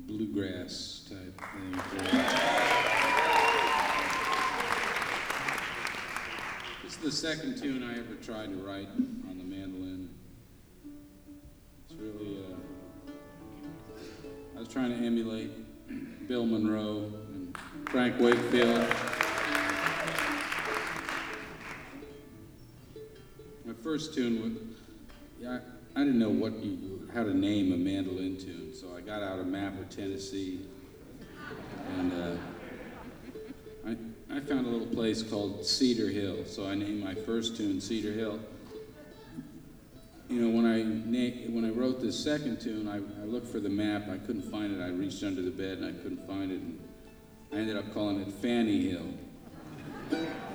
bluegrass type thing. This is the second tune I ever tried to write on the mandolin. It's really, I was trying to emulate Bill Monroe and Frank Wakefield. My first tune was, I didn't know how to name a mandolin tune, so I got out a map of Tennessee, and I found a little place called Cedar Hill, so I named my first tune Cedar Hill. You know, when I wrote this second tune, I looked for the map. I couldn't find it. I reached under the bed and I couldn't find it. And I ended up calling it Fanny Hill.